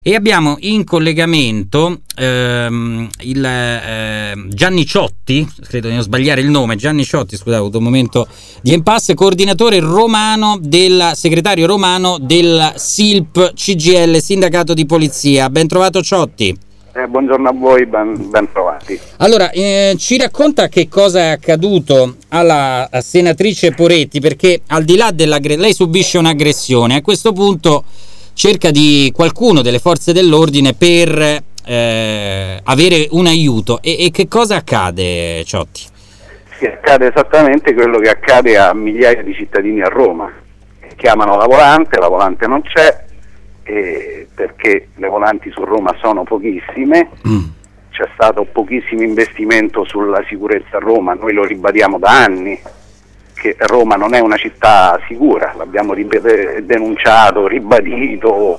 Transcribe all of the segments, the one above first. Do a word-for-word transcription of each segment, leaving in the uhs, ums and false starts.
E abbiamo in collegamento ehm, il eh, Gianni Ciotti, credo di non sbagliare il nome, Gianni Ciotti, scusate, ho avuto un momento di impasse, coordinatore romano del segretario romano del S I L P C G L, Sindacato di Polizia. Ben trovato Ciotti. Eh, buongiorno a voi, ben, ben trovati. Allora, eh, ci racconta che cosa è accaduto alla senatrice Poretti, perché al di là dell'aggressione, lei subisce un'aggressione, a questo punto cerca di qualcuno delle forze dell'ordine per eh, avere un aiuto. E, e che cosa accade, Ciotti? Sì, accade esattamente quello che accade a migliaia di cittadini a Roma. Chiamano la volante, la volante non c'è, eh, perché le volanti su Roma sono pochissime, mm. c'è stato pochissimo investimento sulla sicurezza a Roma, noi lo ribadiamo da anni, che Roma non è una città sicura, l'abbiamo ribad- denunciato, ribadito,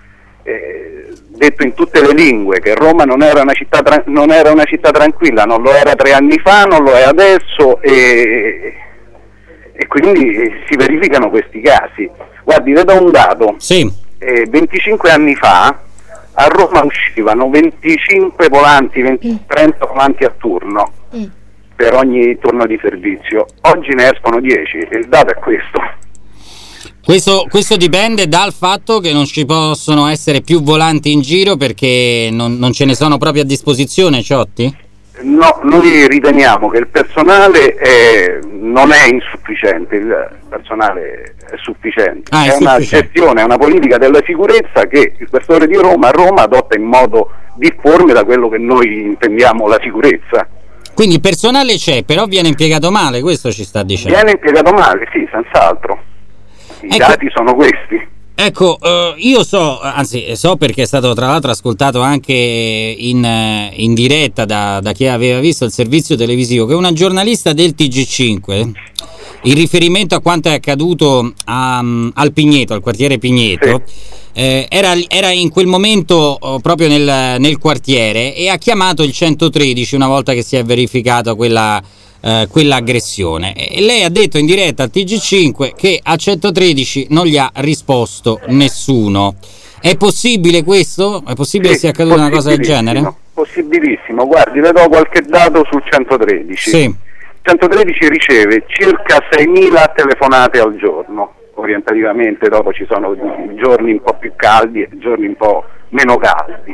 eh, detto in tutte le lingue che Roma non era una città tra- non era una città tranquilla, non lo era tre anni fa, non lo è adesso, e, e quindi si verificano questi casi. Guardi, le do un dato. Sì. Eh, venticinque anni fa a Roma uscivano venticinque volanti, venti, trenta volanti a turno. Mm. per ogni turno di servizio. Oggi ne escono dieci, il dato è questo. Questo, questo dipende dal fatto che non ci possono essere più volanti in giro perché non, non ce ne sono proprio a disposizione, Ciotti? No, noi riteniamo che il personale è, non è insufficiente, il personale è sufficiente. Ah, è, è sufficiente. Una gestione, è una politica della sicurezza che il questore di Roma a Roma adotta in modo difforme da quello che noi intendiamo la sicurezza. Quindi il personale c'è, però viene impiegato male, questo ci sta dicendo. Viene impiegato male, sì, senz'altro. I ecco, dati sono questi. Ecco, uh, io so, anzi so perché è stato tra l'altro ascoltato anche in, in diretta da, da chi aveva visto il servizio televisivo, che una giornalista del T G cinque, in riferimento a quanto è accaduto a, al Pigneto, al quartiere Pigneto, sì. Eh, era, era in quel momento oh, proprio nel, nel quartiere e ha chiamato il centotredici una volta che si è verificata quella, eh, quell'aggressione, e lei ha detto in diretta al T G cinque che a centotredici non gli ha risposto nessuno. È possibile questo? È possibile sì, che sia accaduta una cosa del genere? Possibilissimo, guardi, le do qualche dato sul centotredici. Sì. centotredici riceve circa seimila telefonate al giorno. Orientativamente, dopo ci sono giorni un po' più caldi e giorni un po' meno caldi.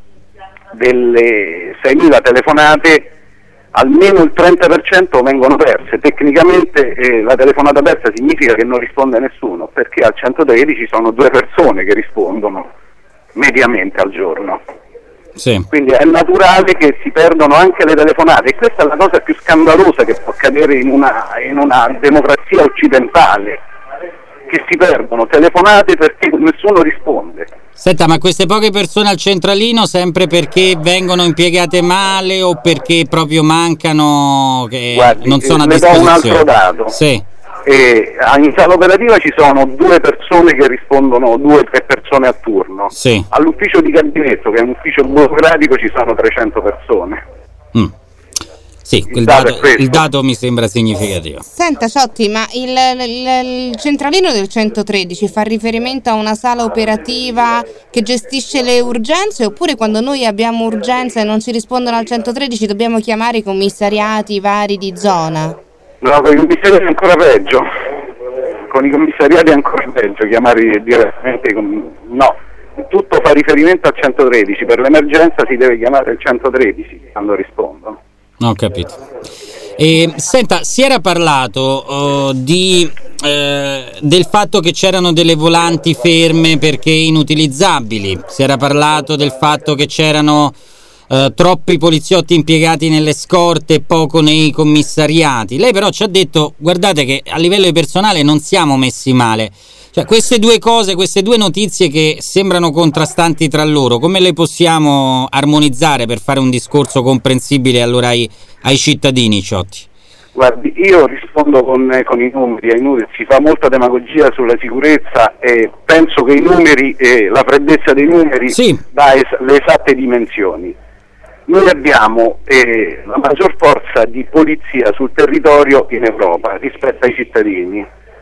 Delle seimila telefonate almeno il trenta per cento vengono perse. Tecnicamente eh, la telefonata persa significa che non risponde nessuno, perché al centotredici sono due persone che rispondono mediamente al giorno. Sì. Quindi è naturale che si perdono anche le telefonate, e questa è la cosa più scandalosa che può accadere in una, in una democrazia occidentale, che si perdono telefonate perché nessuno risponde. Senta, ma queste poche persone al centralino sempre perché vengono impiegate male o perché proprio mancano, che Guardi, non sono a le disposizione? do un altro dato. Sì. E in sala operativa ci sono due persone che rispondono, due o tre persone a turno. Sì. All'ufficio di gabinetto, che è un ufficio burocratico, ci sono trecento persone. Mm. Sì, il quel dato, dato, il dato mi sembra significativo. Senta Ciotti, ma il, il, il centralino del centotredici fa riferimento a una sala operativa che gestisce le urgenze, oppure quando noi abbiamo urgenza e non ci rispondono al centotredici dobbiamo chiamare i commissariati vari di zona? No, con i commissariati è ancora peggio. Con i commissariati è ancora peggio chiamare direttamente. No, tutto fa riferimento al centotredici. Per l'emergenza si deve chiamare il centotredici quando rispondono. Ho capito. E, senta, si era parlato uh, di, eh, del fatto che c'erano delle volanti ferme perché inutilizzabili, si era parlato del fatto che c'erano uh, troppi poliziotti impiegati nelle scorte e poco nei commissariati. Lei però ci ha detto, guardate che a livello di personale non siamo messi male. Cioè, queste due cose, queste due notizie che sembrano contrastanti tra loro, come le possiamo armonizzare per fare un discorso comprensibile allora ai, ai cittadini, Ciotti? Guardi, io rispondo con, eh, con i numeri, ai numeri, si fa molta demagogia sulla sicurezza e penso che i numeri, eh, la freddezza dei numeri sì. dà es- le esatte dimensioni. Noi abbiamo eh, la maggior forza di polizia sul territorio in Europa rispetto ai cittadini.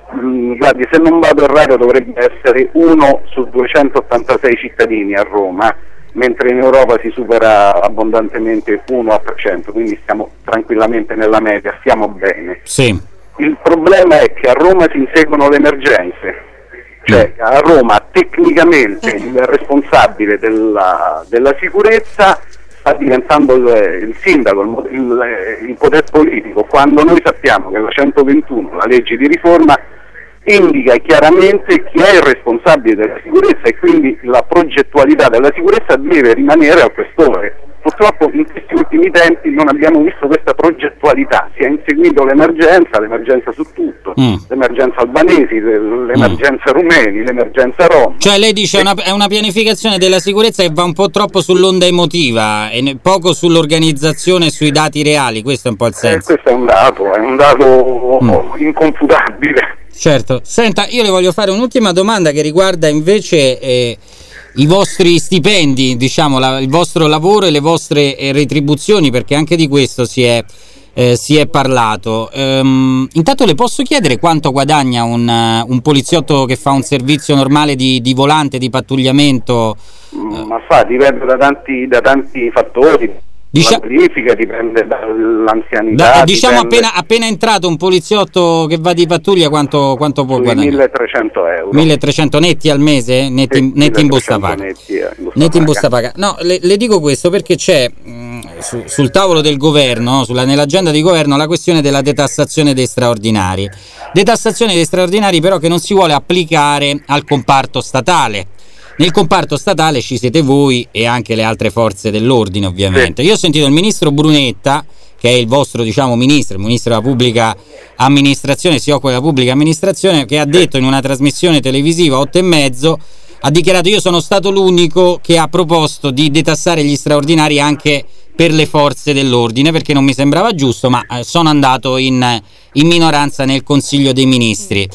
mh, guardi, se non vado errato dovrebbe essere uno su duecentottantasei cittadini a Roma, mentre in Europa si supera abbondantemente uno a trecento, quindi stiamo tranquillamente nella media, stiamo bene. Sì. Il problema è che a Roma si inseguono le emergenze, cioè a Roma tecnicamente il responsabile della, della sicurezza sta diventando il, il sindaco, il, il, il potere politico, quando noi sappiamo che la centoventuno, la legge di riforma, indica chiaramente chi è il responsabile della sicurezza e quindi la progettualità della sicurezza deve rimanere al questore. Purtroppo in questi ultimi tempi non abbiamo visto questa progettualità, si è inseguito l'emergenza, l'emergenza su tutto, mm. l'emergenza albanesi, l'emergenza mm. rumeni, l'emergenza rom. Cioè lei dice è una, è una pianificazione della sicurezza che va un po' troppo sull'onda emotiva e poco sull'organizzazione e sui dati reali, questo è un po' il senso. Eh, questo è un dato, è un dato mm. inconfutabile. Certo, senta, io le voglio fare un'ultima domanda che riguarda invece eh, i vostri stipendi, diciamo, la, il vostro lavoro e le vostre eh, retribuzioni, perché anche di questo si è, eh, si è parlato. Ehm, intanto le posso chiedere quanto guadagna un, uh, un poliziotto che fa un servizio normale di, di volante, di pattugliamento? Ma fa, dipende da tanti, da tanti fattori. Dicia- la verifica dipende dall'anzianità. Da, diciamo dipende... appena, appena entrato un poliziotto che va di pattuglia quanto, quanto può guadagnare? milletrecento euro. milletrecento netti al mese? Netti, sì, netti in busta paga? Netti, eh, in busta netti in busta paga. No, le, le dico questo perché c'è mh, su, sul tavolo del governo, sulla, nell'agenda di governo, la questione della detassazione dei straordinari. Detassazione dei straordinari però che non si vuole applicare al comparto statale. Nel comparto statale ci siete voi e anche le altre forze dell'ordine, ovviamente. Io ho sentito il ministro Brunetta, che è il vostro, diciamo, ministro, il ministro della pubblica amministrazione, si occupa della pubblica amministrazione, che ha detto in una trasmissione televisiva otto e mezzo, ha dichiarato: io sono stato l'unico che ha proposto di detassare gli straordinari anche per le forze dell'ordine, perché non mi sembrava giusto, ma eh, sono andato in, in minoranza nel Consiglio dei Ministri.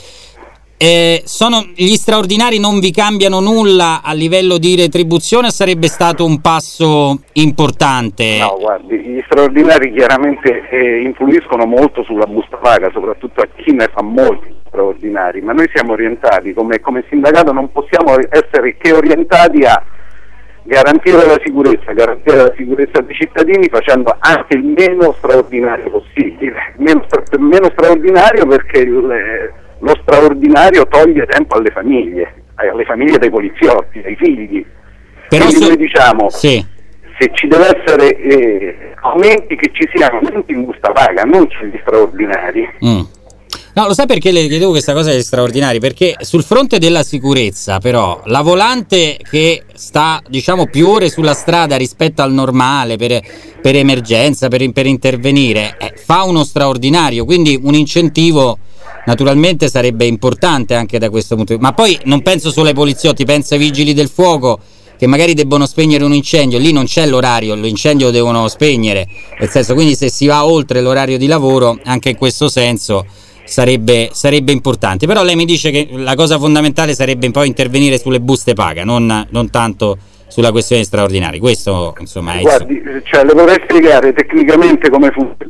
Eh, sono, gli straordinari non vi cambiano nulla a livello di retribuzione? Sarebbe stato un passo importante? No, guardi, gli straordinari chiaramente eh, influiscono molto sulla busta paga, soprattutto a chi ne fa molti straordinari, ma noi siamo orientati, come, come sindacato non possiamo essere che orientati a garantire la sicurezza, garantire la sicurezza dei cittadini facendo anche il meno straordinario possibile, meno, meno straordinario perché il, lo straordinario toglie tempo alle famiglie, alle famiglie dei poliziotti, ai figli. Però quindi so... noi diciamo, sì. se ci deve essere eh, aumenti, che ci siano aumenti in busta paga, non sugli straordinari. Mm. No, lo sai perché le chiedevo questa cosa degli straordinari? Perché sul fronte della sicurezza, però, la volante che sta, diciamo, più ore sulla strada rispetto al normale per, per emergenza, per, per intervenire, eh, fa uno straordinario, quindi un incentivo naturalmente sarebbe importante anche da questo punto di vista. Ma poi non penso solo ai poliziotti, penso ai vigili del fuoco che magari debbono spegnere un incendio, lì non c'è l'orario, l'incendio lo devono spegnere, nel senso, quindi se si va oltre l'orario di lavoro, anche in questo senso sarebbe, sarebbe importante. Però lei mi dice che la cosa fondamentale sarebbe poi intervenire sulle buste paga, non, non tanto sulla questione straordinaria. Questo, insomma, è... Guardi, cioè, le vorrei spiegare tecnicamente come funziona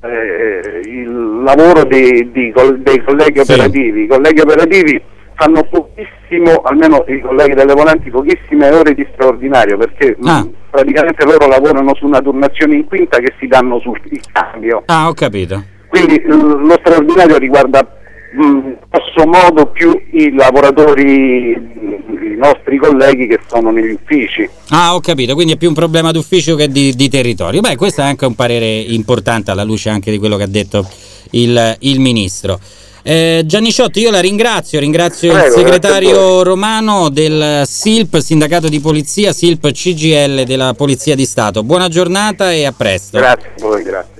eh, il lavoro dei, dei, dei colleghi sì. operativi. I colleghi operativi fanno pochissimo, almeno i colleghi delle volanti, pochissime ore di straordinario, perché ah. mh, praticamente loro lavorano su una turnazione in quinta che si danno sul cambio. Ah, ho capito. Quindi lo straordinario riguarda mh, grosso modo più i lavoratori, i nostri colleghi che sono negli uffici. Ah, ho capito, quindi è più un problema d'ufficio che di, di territorio. Beh, questo è anche un parere importante alla luce anche di quello che ha detto il, il ministro. Eh, Gianni Ciotti, io la ringrazio, ringrazio Prego, il segretario romano del S I L P, Sindacato di Polizia, S I L P C G I L della Polizia di Stato. Buona giornata e a presto. Grazie a voi, grazie.